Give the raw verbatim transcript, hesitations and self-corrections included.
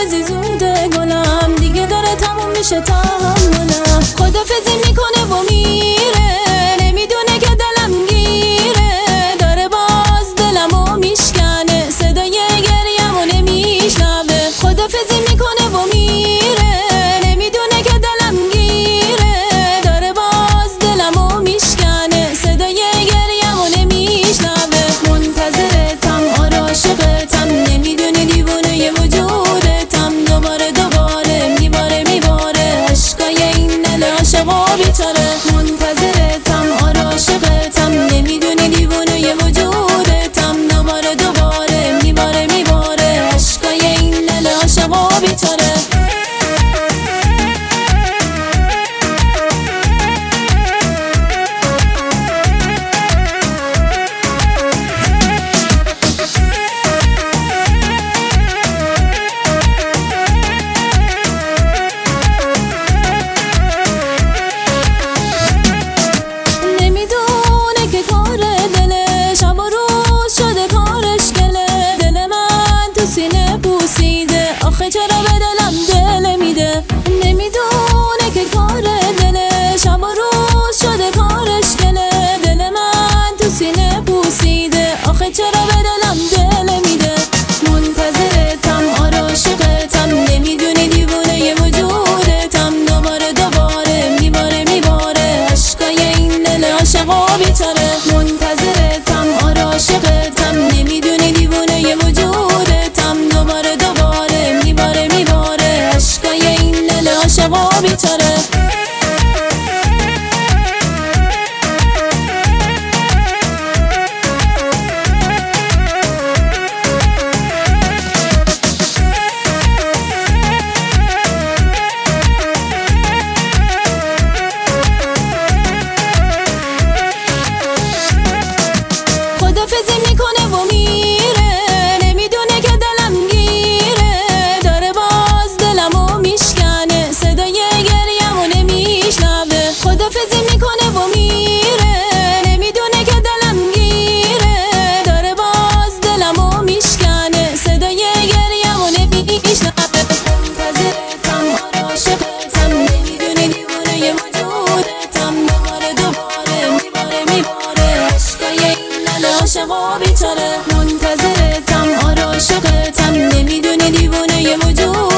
خدافزی زوده گلم، دیگه داره تموم میشه تحملم. خدافزی میکنه و میره، نمیدونه که دلم گیره، داره باز دلمو میشکنه، صدای گریه‌مو نمیشنوه. خدافزی میکنه و میره، نمیدونه که دلم گیره، داره باز دلمو میشکنه، صدای گریه‌مو نمیشنوه. منتظرتم، آره عاشقتم، نمیدونی دیوونه وجودتم. دوباره دوباره میباره میباره عشقای این دل عاشقا بیچاره. منتظرتم، آره عاشقتم، نمیدونی دیوونه وجودتم. دوباره دوباره میباره میباره عشقای این دل عاشقا بیچاره. آخه چرا به دلم دل میده، نمیدونه که کار دله، شب و روز شده کارش گله. دل من تو سینه پوسیده، آخه چرا به دلم دل میده. منتظرتم، آره عاشقتم، نمیدونی دیوونه وجودتم. دوباره دوباره میباره میباره عشقای این دل عاشقا بیچاره. منتظرتم، آره عاشقتم، نمیدونی دیوونه وجودتم. دوباره دوباره میباره میباره عشقای این دل عاشقا بیچاره. خدافزی میکنه و میره، نمیدونه که دلم گیره، داره باز دلمو میشکنه، صدای گریه‌مو نمیشنوه. خدافزی میکنه و میره، نمیدونه که دلم گیره، داره باز دلمو میشکنه، صدای گریه‌مو نمیشنوه. منتظرتم، آره عاشقتم، نمیدونی دیوونه وجودتم. دوباره دوباره میباره میباره عشقای این دل عاشقا بیچاره. منتظرتم، آره عاشقتم، نمیدونی دیوونه وجود